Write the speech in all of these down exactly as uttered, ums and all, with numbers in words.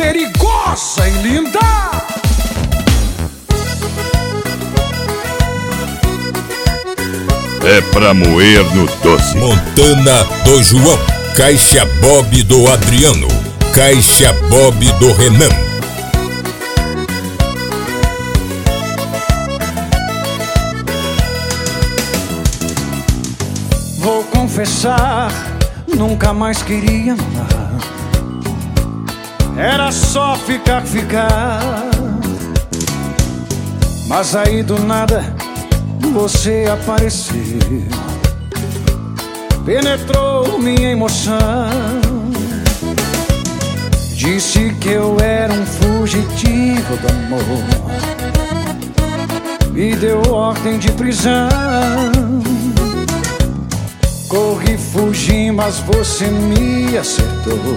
perigosa e linda. É pra moer no doce. Montana do João, Caixa Bob do Adriano, Caixa Bob do Renan. Vou confessar, nunca mais queria amar. Era só ficar, ficar. Mas aí do nada você apareceu, penetrou minha emoção. Disse que eu era um fugitivo do amor, me deu ordem de prisão. Corri, fugi, mas você me acertou,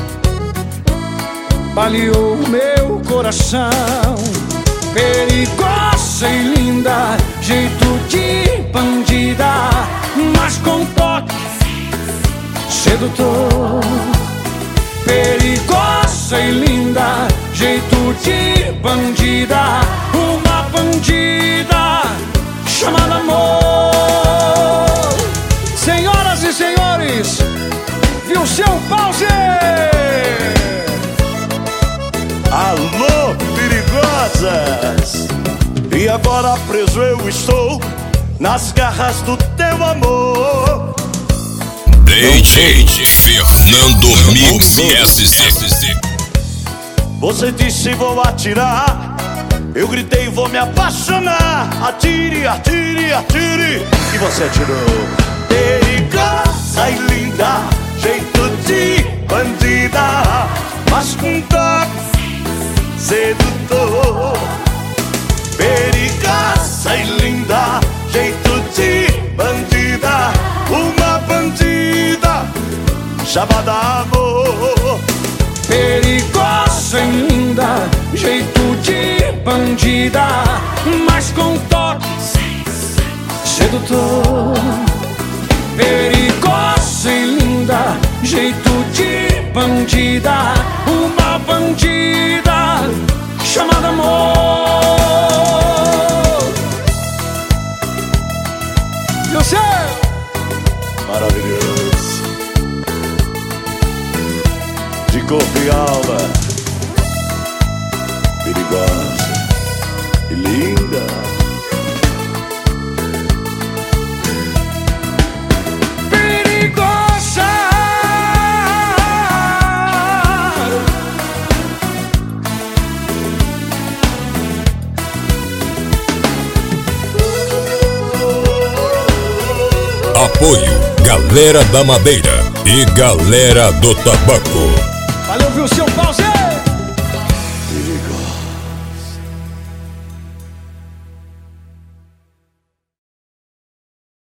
baleou meu coração. Perigosa e linda, jeito de bandida, mas com toque sedutor. Perigosa e linda, jeito de bandida, uma bandida chamada amor. Senhoras e senhores, viu seu pause? Alô, perigosas! E agora preso eu estou nas garras do teu amor. D J Fernando Mix S C. Você disse vou atirar, eu gritei vou me apaixonar. Atire, atire, atire, e você atirou. Perigosa e linda, jeito de bandida, mas com toque sedutor. Perigosa e linda, jeito de bandida, uma bandida chamada amor. Perigosa e linda, jeito de bandida, mas com toque sedutor. Perigosa e linda, jeito de bandida, uma bandida chamada amor. E o céu? Maravilhoso, de corpo e alma, perigosa e linda. Perigosa. Apoio Galera da Madeira e Galera do Tabaco. Valeu, viu seu pause?